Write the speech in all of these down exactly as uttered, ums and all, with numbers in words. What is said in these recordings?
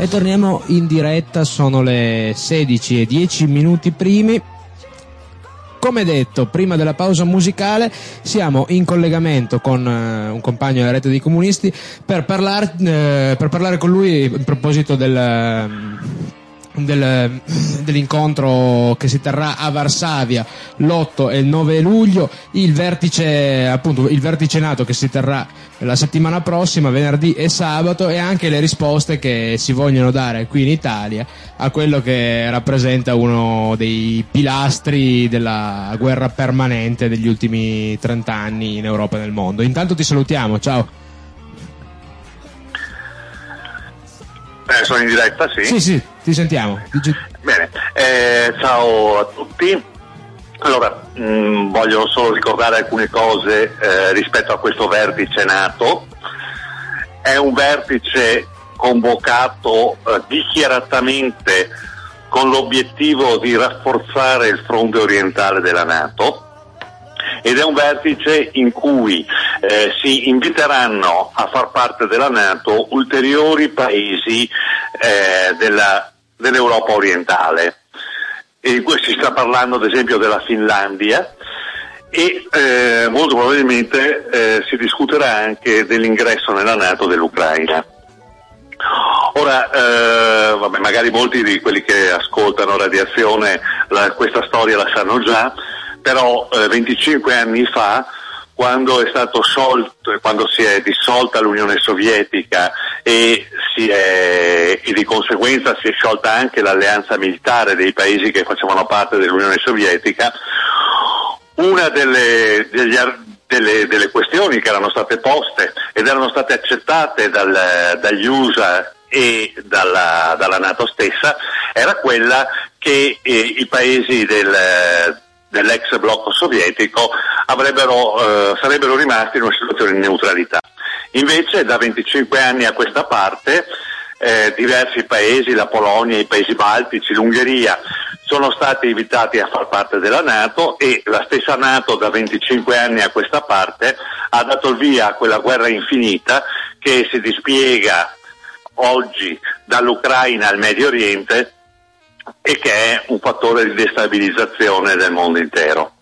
E torniamo in diretta, sono le sedici e dieci minuti primi. Come detto, prima della pausa musicale siamo in collegamento con uh, un compagno della rete dei comunisti per, parlar, uh, per parlare con lui a proposito del... Uh, Del, dell'incontro che si terrà a Varsavia l'otto e il nove luglio, il vertice appunto il vertice NATO che si terrà la settimana prossima, venerdì e sabato, e anche le risposte che si vogliono dare qui in Italia a quello che rappresenta uno dei pilastri della guerra permanente degli ultimi trent'anni in Europa e nel mondo. Intanto ti salutiamo, ciao. Eh, sono in diretta, sì? Sì, sì, ti sentiamo. Bene, eh, ciao a tutti. Allora, mh, voglio solo ricordare alcune cose eh, rispetto a questo vertice NATO. È un vertice convocato eh, dichiaratamente con l'obiettivo di rafforzare il fronte orientale della NATO, ed è un vertice in cui eh, si inviteranno a far parte della NATO ulteriori paesi eh, della, dell'Europa orientale. E qui si sta parlando ad esempio della Finlandia, e eh, molto probabilmente eh, si discuterà anche dell'ingresso nella NATO dell'Ucraina. Ora, eh, vabbè, magari molti di quelli che ascoltano Radiazione la, questa storia la sanno già, però eh, venticinque anni fa, quando è stato sciolto, quando si è dissolta l'Unione Sovietica e, si è, e di conseguenza si è sciolta anche l'alleanza militare dei paesi che facevano parte dell'Unione Sovietica, una delle, degli, delle, delle questioni che erano state poste ed erano state accettate dal, dagli U S A e dalla, dalla NATO stessa era quella che eh, i paesi del dell'ex blocco sovietico avrebbero, eh, sarebbero rimasti in una situazione di neutralità. Invece da venticinque anni a questa parte eh, diversi paesi, la Polonia, i paesi baltici, l'Ungheria, sono stati invitati a far parte della NATO, e la stessa NATO da venticinque anni a questa parte ha dato il via a quella guerra infinita che si dispiega oggi dall'Ucraina al Medio Oriente e che è un fattore di destabilizzazione del mondo intero.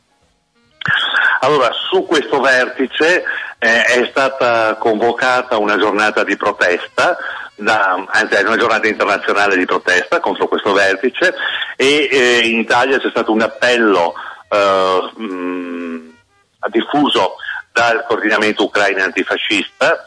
Allora, su questo vertice eh, è stata convocata una giornata di protesta, da, anzi è una giornata internazionale di protesta contro questo vertice, e eh, in Italia c'è stato un appello eh, mh, diffuso dal coordinamento Ucraina antifascista,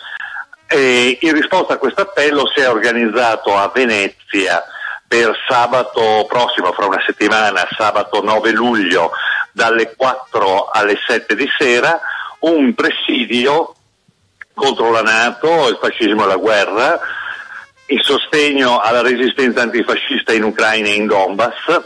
e in risposta a questo appello si è organizzato a Venezia per sabato prossimo, fra una settimana, sabato nove luglio, dalle quattro alle sette di sera, un presidio contro la NATO, il fascismo e la guerra, in sostegno alla resistenza antifascista in Ucraina e in Donbass,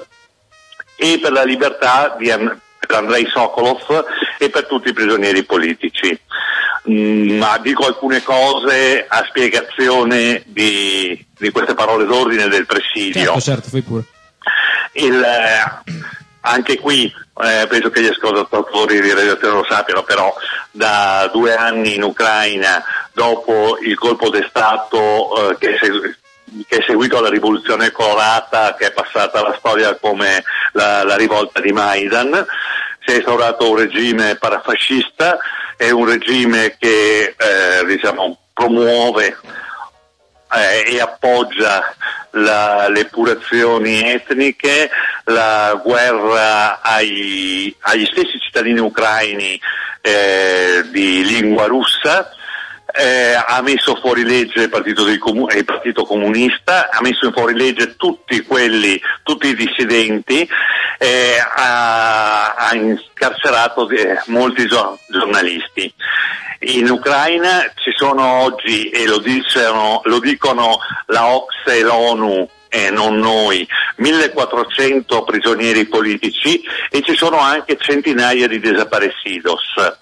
e per la libertà di An- per Andrei Sokolov e per tutti i prigionieri politici. Mm, ma dico alcune cose a spiegazione di, di queste parole d'ordine del presidio. Certo, certo, fai pure. Il, eh, anche qui eh, penso che gli ascoltatori di Radiazione lo sappiano, però da due anni in Ucraina, dopo il colpo di Stato eh, che, è segu- che è seguito alla rivoluzione colorata, che è passata alla storia come la, la rivolta di Maidan, si è instaurato un regime parafascista, è un regime che eh, diciamo promuove eh, e appoggia la, le epurazioni etniche, la guerra ai, agli stessi cittadini ucraini eh, di lingua russa. Eh, ha messo fuori legge il partito, del comu- il partito comunista, ha messo fuori legge tutti quelli, tutti i dissidenti, eh, ha, ha incarcerato eh, molti gio- giornalisti. In Ucraina ci sono oggi, e lo dicono, lo dicono la O C S E e l'ONU e non noi, millequattrocento prigionieri politici, e ci sono anche centinaia di desaparecidos.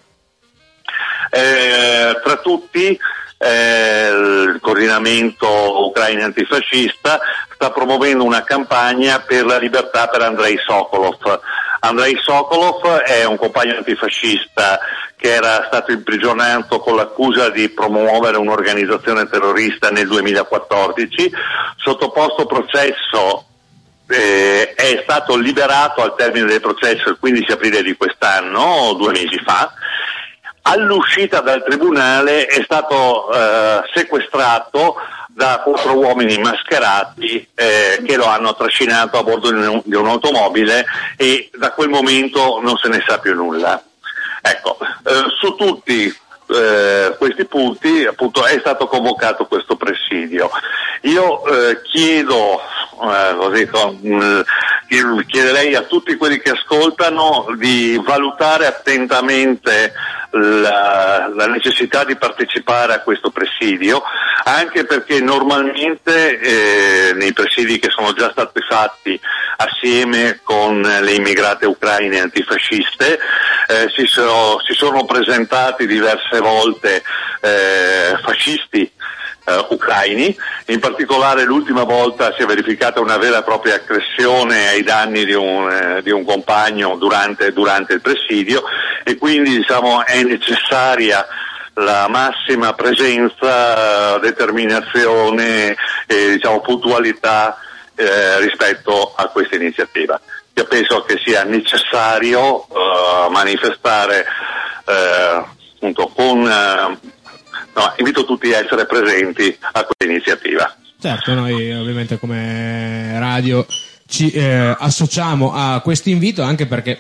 Eh, tra tutti eh, il coordinamento Ucraina antifascista sta promuovendo una campagna per la libertà per Andrei Sokolov. Andrei Sokolov è un compagno antifascista che era stato imprigionato con l'accusa di promuovere un'organizzazione terrorista nel duemilaquattordici, sottoposto a processo, eh, è stato liberato al termine del processo il quindici aprile di quest'anno, due mesi fa. All'uscita dal tribunale è stato eh, sequestrato da quattro uomini mascherati eh, che lo hanno trascinato a bordo di, un, di un'automobile, e da quel momento non se ne sa più nulla. Ecco, eh, su tutti eh, questi punti appunto è stato convocato questo presidio. Io eh, chiedo, eh, così, mh, chiederei a tutti quelli che ascoltano di valutare attentamente La, la necessità di partecipare a questo presidio, anche perché normalmente eh, nei presidi che sono già stati fatti assieme con le immigrate ucraine antifasciste eh, si, sono, si sono presentati diverse volte eh, fascisti Uh, ucraini, in particolare l'ultima volta si è verificata una vera e propria aggressione ai danni di un, eh, di un compagno durante, durante il presidio, e quindi diciamo è necessaria la massima presenza, determinazione e diciamo puntualità eh, rispetto a questa iniziativa. Io penso che sia necessario uh, manifestare uh, appunto con uh, No, invito tutti a essere presenti a questa iniziativa. Certo, noi ovviamente come radio ci eh, associamo a questo invito, anche perché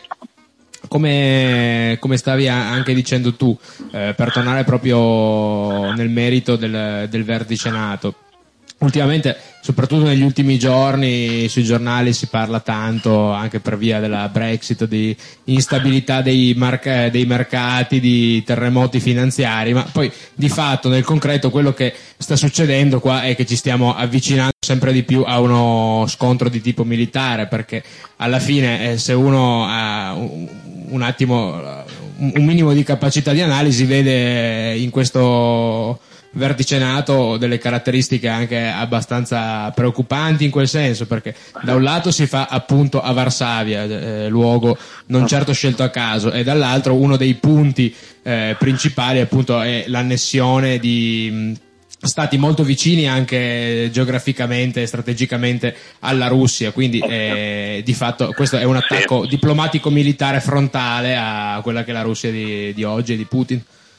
come, come stavi anche dicendo tu, eh, per tornare proprio nel merito del, del vertice NATO, ultimamente, soprattutto negli ultimi giorni, sui giornali si parla tanto, anche per via della Brexit, di instabilità dei, marca- dei mercati, di terremoti finanziari, ma poi di fatto nel concreto quello che sta succedendo qua è che ci stiamo avvicinando sempre di più a uno scontro di tipo militare, perché alla fine eh, se uno ha un, un attimo un, un minimo di capacità di analisi, vede in questo vertice NATO delle caratteristiche anche abbastanza preoccupanti in quel senso, perché da un lato si fa appunto a Varsavia, eh, luogo non certo scelto a caso, e dall'altro uno dei punti eh, principali appunto è l'annessione di mh, stati molto vicini anche geograficamente e strategicamente alla Russia, quindi eh, di fatto questo è un attacco diplomatico militare frontale a quella che è la Russia di, di oggi e di Putin.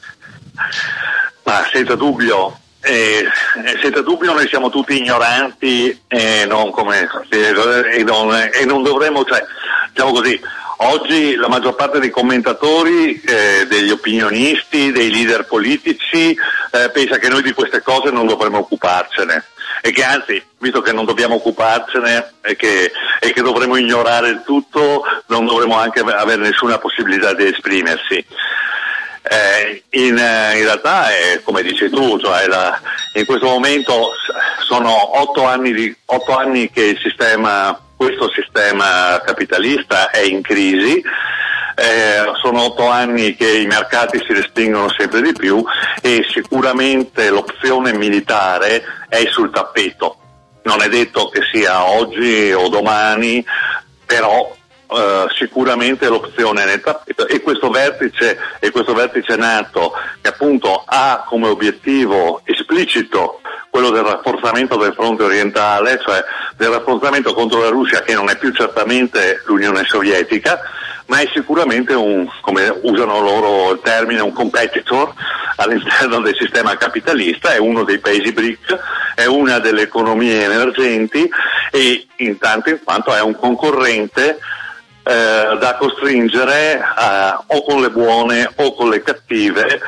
Ma senza dubbio, eh, senza dubbio noi siamo tutti ignoranti e non come e non, e non dovremmo, cioè, diciamo così, oggi la maggior parte dei commentatori, eh, degli opinionisti, dei leader politici eh, pensa che noi di queste cose non dovremmo occuparcene, e che anzi, visto che non dobbiamo occuparcene e che, e che dovremmo ignorare il tutto, non dovremmo anche avere nessuna possibilità di esprimersi. Eh, in, in realtà è come dici tu, cioè la, in questo momento sono otto anni, di, otto anni che il sistema, questo sistema capitalista è in crisi, eh, sono otto anni che i mercati si restringono sempre di più, e sicuramente l'opzione militare è sul tappeto. Non è detto che sia oggi o domani, però Uh, sicuramente l'opzione nel tappeto, e questo vertice e questo vertice NATO, che appunto ha come obiettivo esplicito quello del rafforzamento del fronte orientale, cioè del rafforzamento contro la Russia, che non è più certamente l'Unione Sovietica, ma è sicuramente un, come usano loro il termine, un competitor all'interno del sistema capitalista, è uno dei paesi B R I C, è una delle economie emergenti, e in tanto in quanto è un concorrente Eh, da costringere uh, o con le buone o con le cattive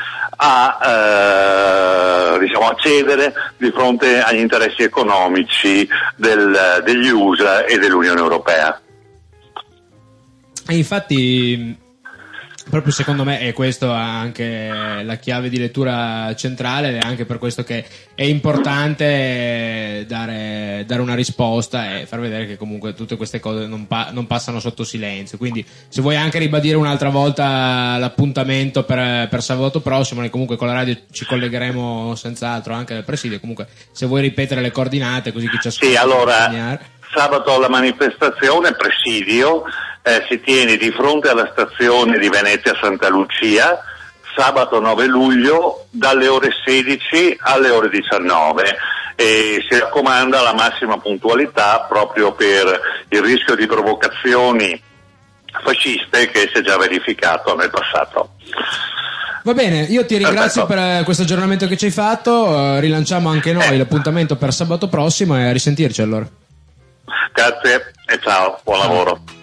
a, uh, diciamo, a cedere di fronte agli interessi economici del, degli U S A e dell'Unione Europea. E infatti proprio secondo me è questo anche la chiave di lettura centrale, ed è anche per questo che è importante dare, dare una risposta e far vedere che comunque tutte queste cose non, pa- non passano sotto silenzio. Quindi se vuoi anche ribadire un'altra volta l'appuntamento per, per sabato prossimo, noi comunque con la radio ci collegheremo senz'altro anche al presidio, comunque se vuoi ripetere le coordinate così chi ci ascolta. Sì, allora sabato la manifestazione presidio Eh, si tiene di fronte alla stazione di Venezia Santa Lucia sabato nove luglio dalle ore sedici alle ore diciannove, e si raccomanda la massima puntualità proprio per il rischio di provocazioni fasciste che si è già verificato nel passato. Va bene, io ti ringrazio Perfetto. per questo aggiornamento che ci hai fatto, uh, rilanciamo anche noi eh. l'appuntamento per sabato prossimo e a risentirci allora. Grazie e ciao, buon lavoro.